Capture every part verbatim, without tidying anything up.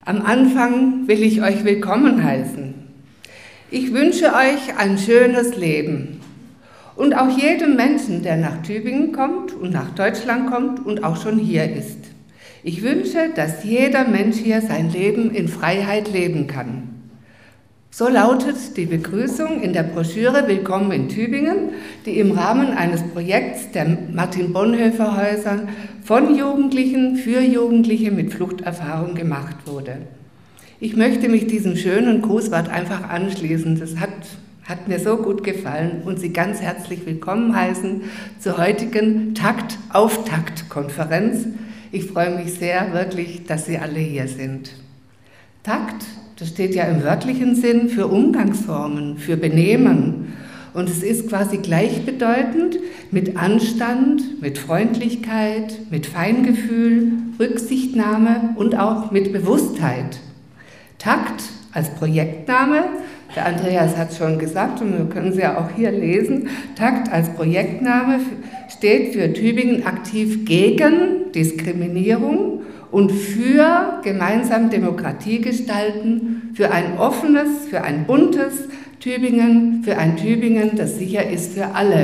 Am Anfang will ich euch willkommen heißen. Ich wünsche euch ein schönes Leben und auch jedem Menschen, der nach Tübingen kommt und nach Deutschland kommt und auch schon hier ist. Ich wünsche, dass jeder Mensch hier sein Leben in Freiheit leben kann. So lautet die Begrüßung in der Broschüre Willkommen in Tübingen, die im Rahmen eines Projekts der Martin-Bonhoeffer-Häuser von Jugendlichen für Jugendliche mit Fluchterfahrung gemacht wurde. Ich möchte mich diesem schönen Grußwort einfach anschließen. Das hat, hat mir so gut gefallen und Sie ganz herzlich willkommen heißen zur heutigen Takt-Auftakt-Konferenz. Ich freue mich sehr wirklich, dass Sie alle hier sind. Takt, das steht ja im wörtlichen Sinn für Umgangsformen, für Benehmen. Und es ist quasi gleichbedeutend mit Anstand, mit Freundlichkeit, mit Feingefühl, Rücksichtnahme und auch mit Bewusstheit. Takt als Projektname, der Andreas hat es schon gesagt und wir können es ja auch hier lesen, Takt als Projektname steht für Tübingen aktiv gegen Diskriminierung und für gemeinsam Demokratie gestalten, für ein offenes, für ein buntes Tübingen, für ein Tübingen, das sicher ist für alle.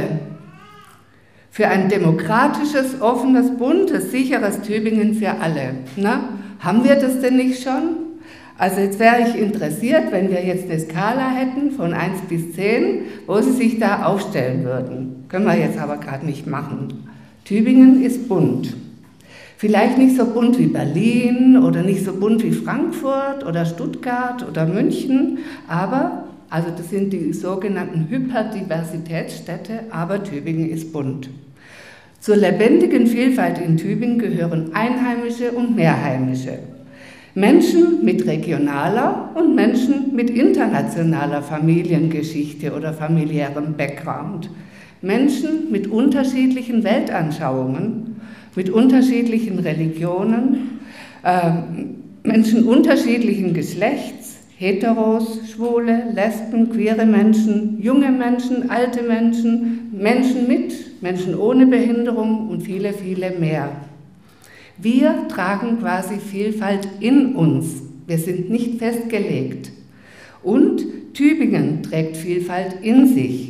Für ein demokratisches, offenes, buntes, sicheres Tübingen für alle. Na, haben wir das denn nicht schon? Also jetzt wäre ich interessiert, wenn wir jetzt eine Skala hätten von eins bis zehn, wo Sie sich da aufstellen würden. Können wir jetzt aber gerade nicht machen. Tübingen ist bunt. Vielleicht nicht so bunt wie Berlin oder nicht so bunt wie Frankfurt oder Stuttgart oder München, aber, also das sind die sogenannten Hyperdiversitätsstädte, aber Tübingen ist bunt. Zur lebendigen Vielfalt in Tübingen gehören Einheimische und Mehrheimische. Menschen mit regionaler und Menschen mit internationaler Familiengeschichte oder familiärem Background. Menschen mit unterschiedlichen Weltanschauungen, mit unterschiedlichen Religionen, äh, Menschen unterschiedlichen Geschlechts, Heteros, Schwule, Lesben, queere Menschen, junge Menschen, alte Menschen, Menschen mit, Menschen ohne Behinderung und viele, viele mehr. Wir tragen quasi Vielfalt in uns. Wir sind nicht festgelegt. Und Tübingen trägt Vielfalt in sich.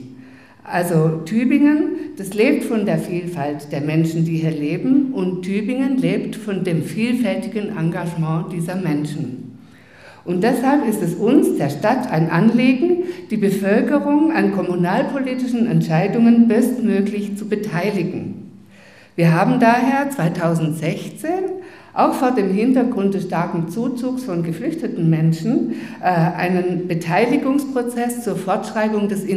Also Tübingen, das lebt von der Vielfalt der Menschen, die hier leben, und Tübingen lebt von dem vielfältigen Engagement dieser Menschen. Und deshalb ist es uns, der Stadt, ein Anliegen, die Bevölkerung an kommunalpolitischen Entscheidungen bestmöglich zu beteiligen. Wir haben daher zweitausendsechzehn, auch vor dem Hintergrund des starken Zuzugs von geflüchteten Menschen, einen Beteiligungsprozess zur Fortschreibung des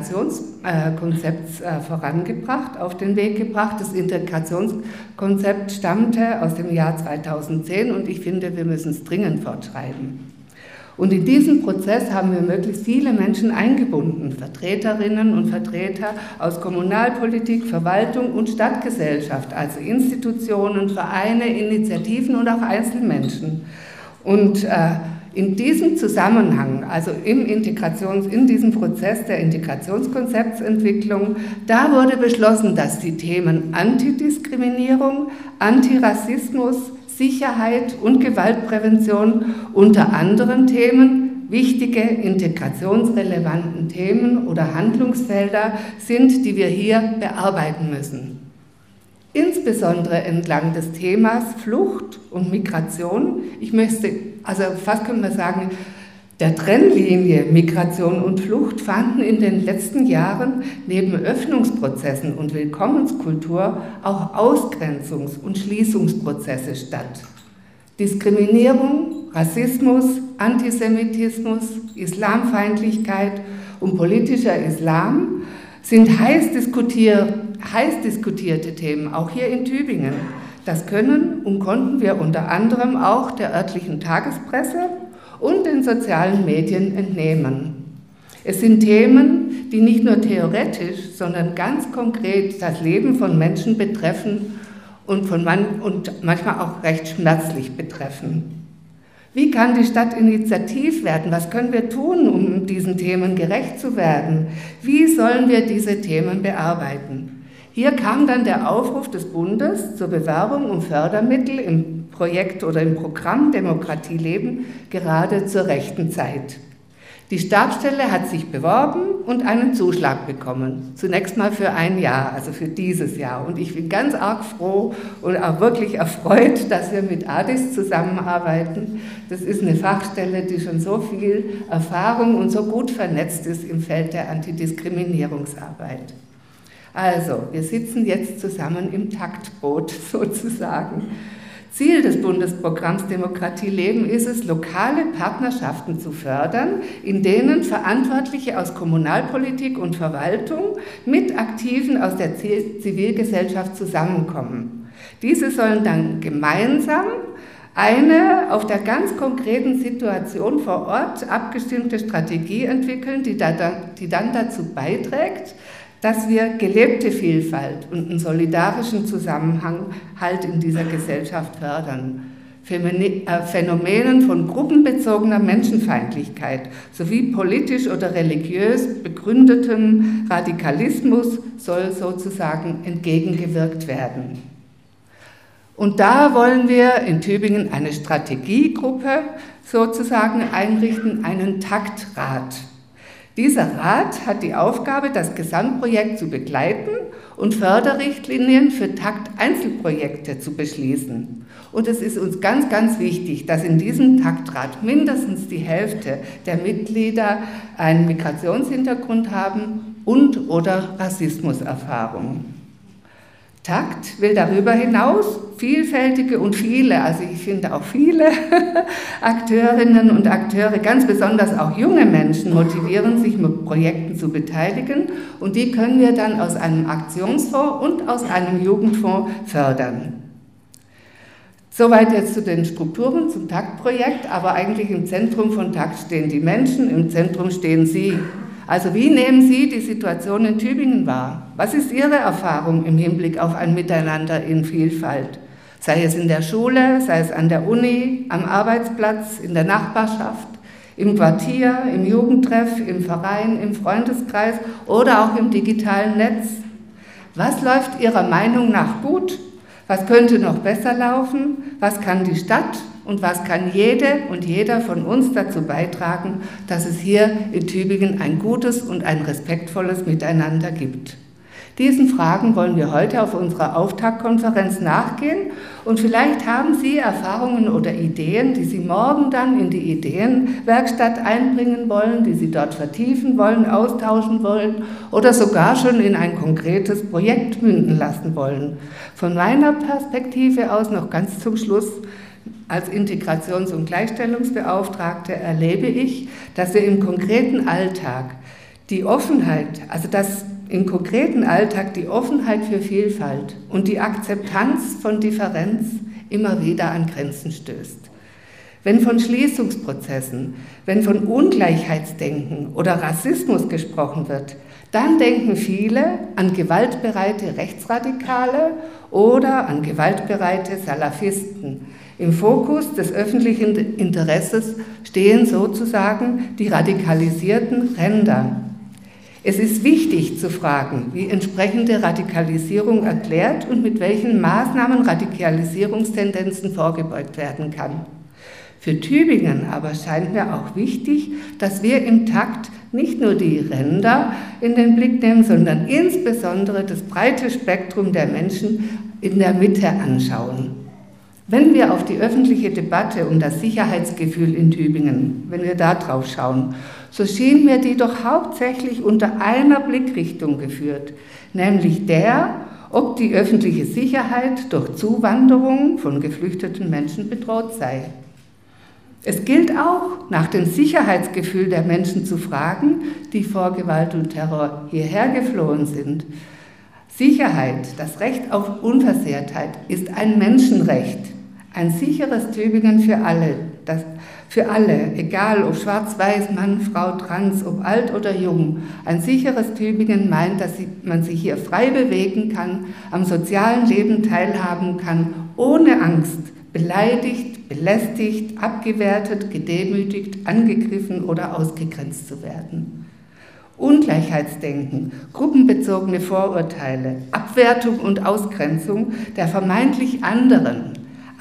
Integrationskonzepts vorangebracht, auf den Weg gebracht. Das Integrationskonzept stammte aus dem Jahr zweitausendzehn und ich finde, wir müssen es dringend fortschreiben. Und in diesem Prozess haben wir möglichst viele Menschen eingebunden, Vertreterinnen und Vertreter aus Kommunalpolitik, Verwaltung und Stadtgesellschaft, also Institutionen, Vereine, Initiativen und auch Einzelmenschen. Und äh, in diesem Zusammenhang, also im Integrations, in diesem Prozess der Integrationskonzeptsentwicklung, da wurde beschlossen, dass die Themen Antidiskriminierung, Antirassismus, Sicherheit und Gewaltprävention unter anderen Themen, wichtige integrationsrelevanten Themen oder Handlungsfelder sind, die wir hier bearbeiten müssen. Insbesondere entlang des Themas Flucht und Migration, ich möchte, also fast können wir sagen, der Trennlinie Migration und Flucht fanden in den letzten Jahren neben Öffnungsprozessen und Willkommenskultur auch Ausgrenzungs- und Schließungsprozesse statt. Diskriminierung, Rassismus, Antisemitismus, Islamfeindlichkeit und politischer Islam sind heiß diskutiert, heiß diskutierte Themen, auch hier in Tübingen. Das können und konnten wir unter anderem auch der örtlichen Tagespresse und den sozialen Medien entnehmen. Es sind Themen, die nicht nur theoretisch, sondern ganz konkret das Leben von Menschen betreffen und, von man und manchmal auch recht schmerzlich betreffen. Wie kann die Stadt initiativ werden? Was können wir tun, um diesen Themen gerecht zu werden? Wie sollen wir diese Themen bearbeiten? Hier kam dann der Aufruf des Bundes zur Bewerbung um Fördermittel im Projekt oder im Programm Demokratie leben, gerade zur rechten Zeit. Die Stabsstelle hat sich beworben und einen Zuschlag bekommen. Zunächst mal für ein Jahr, also für dieses Jahr. Und ich bin ganz arg froh und auch wirklich erfreut, dass wir mit A D I S zusammenarbeiten. Das ist eine Fachstelle, die schon so viel Erfahrung und so gut vernetzt ist im Feld der Antidiskriminierungsarbeit. Also, wir sitzen jetzt zusammen im Taktboot sozusagen. Ziel des Bundesprogramms Demokratie leben ist es, lokale Partnerschaften zu fördern, in denen Verantwortliche aus Kommunalpolitik und Verwaltung mit Aktiven aus der Zivilgesellschaft zusammenkommen. Diese sollen dann gemeinsam eine auf der ganz konkreten Situation vor Ort abgestimmte Strategie entwickeln, die, da, die dann dazu beiträgt, dass wir gelebte Vielfalt und einen solidarischen Zusammenhalt in dieser Gesellschaft fördern. Phänomenen von gruppenbezogener Menschenfeindlichkeit sowie politisch oder religiös begründetem Radikalismus soll sozusagen entgegengewirkt werden. Und da wollen wir in Tübingen eine Strategiegruppe sozusagen einrichten, einen Taktrat. Dieser Rat hat die Aufgabe, das Gesamtprojekt zu begleiten und Förderrichtlinien für Takt-Einzelprojekte zu beschließen. Und es ist uns ganz, ganz wichtig, dass in diesem Taktrat mindestens die Hälfte der Mitglieder einen Migrationshintergrund haben und oder Rassismuserfahrung. Takt will darüber hinaus vielfältige und viele, also ich finde auch viele Akteurinnen und Akteure, ganz besonders auch junge Menschen motivieren, sich mit Projekten zu beteiligen und die können wir dann aus einem Aktionsfonds und aus einem Jugendfonds fördern. Soweit jetzt zu den Strukturen zum Taktprojekt, aber eigentlich im Zentrum von Takt stehen die Menschen, im Zentrum stehen Sie. Also wie nehmen Sie die Situation in Tübingen wahr? Was ist Ihre Erfahrung im Hinblick auf ein Miteinander in Vielfalt? Sei es in der Schule, sei es an der Uni, am Arbeitsplatz, in der Nachbarschaft, im Quartier, im Jugendtreff, im Verein, im Freundeskreis oder auch im digitalen Netz. Was läuft Ihrer Meinung nach gut? Was könnte noch besser laufen? Was kann die Stadt und was kann jede und jeder von uns dazu beitragen, dass es hier in Tübingen ein gutes und ein respektvolles Miteinander gibt? Diesen Fragen wollen wir heute auf unserer Auftaktkonferenz nachgehen und vielleicht haben Sie Erfahrungen oder Ideen, die Sie morgen dann in die Ideenwerkstatt einbringen wollen, die Sie dort vertiefen wollen, austauschen wollen oder sogar schon in ein konkretes Projekt münden lassen wollen. Von meiner Perspektive aus noch ganz zum Schluss: Als Integrations- und Gleichstellungsbeauftragte erlebe ich, dass wir im konkreten Alltag die Offenheit, also dass im konkreten Alltag die Offenheit für Vielfalt und die Akzeptanz von Differenz immer wieder an Grenzen stößt. Wenn von Schließungsprozessen, wenn von Ungleichheitsdenken oder Rassismus gesprochen wird, dann denken viele an gewaltbereite Rechtsradikale oder an gewaltbereite Salafisten. Im Fokus des öffentlichen Interesses stehen sozusagen die radikalisierten Ränder. Es ist wichtig zu fragen, wie entsprechende Radikalisierung erklärt und mit welchen Maßnahmen Radikalisierungstendenzen vorgebeugt werden kann. Für Tübingen aber scheint mir auch wichtig, dass wir im Takt nicht nur die Ränder in den Blick nehmen, sondern insbesondere das breite Spektrum der Menschen in der Mitte anschauen. Wenn wir auf die öffentliche Debatte um das Sicherheitsgefühl in Tübingen, wenn wir da drauf schauen, so schien mir die doch hauptsächlich unter einer Blickrichtung geführt, nämlich der, ob die öffentliche Sicherheit durch Zuwanderung von geflüchteten Menschen bedroht sei. Es gilt auch, nach dem Sicherheitsgefühl der Menschen zu fragen, die vor Gewalt und Terror hierher geflohen sind. Sicherheit, das Recht auf Unversehrtheit, ist ein Menschenrecht, ein sicheres Tübingen für alle, das, für alle, egal ob schwarz-weiß, Mann, Frau, trans, ob alt oder jung. Ein sicheres Tübingen meint, dass man sich hier frei bewegen kann, am sozialen Leben teilhaben kann, ohne Angst, beleidigt, belästigt, abgewertet, gedemütigt, angegriffen oder ausgegrenzt zu werden. Ungleichheitsdenken, gruppenbezogene Vorurteile, Abwertung und Ausgrenzung der vermeintlich anderen,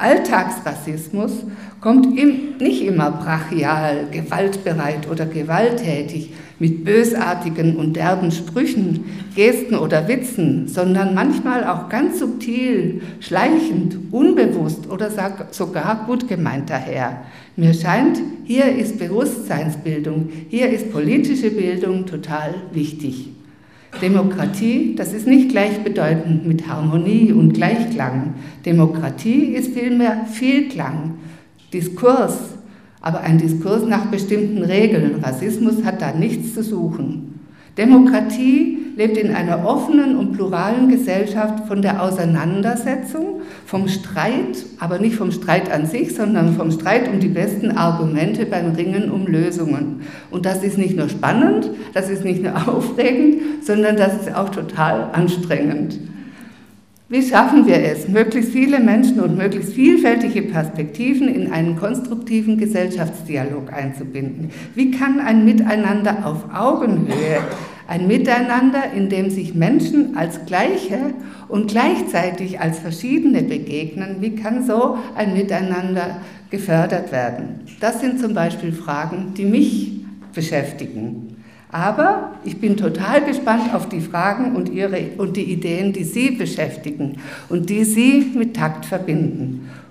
Alltagsrassismus kommt nicht immer brachial, gewaltbereit oder gewalttätig mit bösartigen und derben Sprüchen, Gesten oder Witzen, sondern manchmal auch ganz subtil, schleichend, unbewusst oder sogar gut gemeint daher. Mir scheint, hier ist Bewusstseinsbildung, hier ist politische Bildung total wichtig. Demokratie, das ist nicht gleichbedeutend mit Harmonie und Gleichklang. Demokratie ist vielmehr Vielklang, Diskurs, aber ein Diskurs nach bestimmten Regeln. Rassismus hat da nichts zu suchen. Demokratie lebt in einer offenen und pluralen Gesellschaft von der Auseinandersetzung, vom Streit, aber nicht vom Streit an sich, sondern vom Streit um die besten Argumente beim Ringen um Lösungen. Und das ist nicht nur spannend, das ist nicht nur aufregend, sondern das ist auch total anstrengend. Wie schaffen wir es, möglichst viele Menschen und möglichst vielfältige Perspektiven in einen konstruktiven Gesellschaftsdialog einzubinden? Wie kann ein Miteinander auf Augenhöhe, ein Miteinander, in dem sich Menschen als Gleiche und gleichzeitig als Verschiedene begegnen, wie kann so ein Miteinander gefördert werden? Das sind zum Beispiel Fragen, die mich beschäftigen. Aber ich bin total gespannt auf die Fragen und, ihre, und die Ideen, die Sie beschäftigen und die Sie mit Takt verbinden.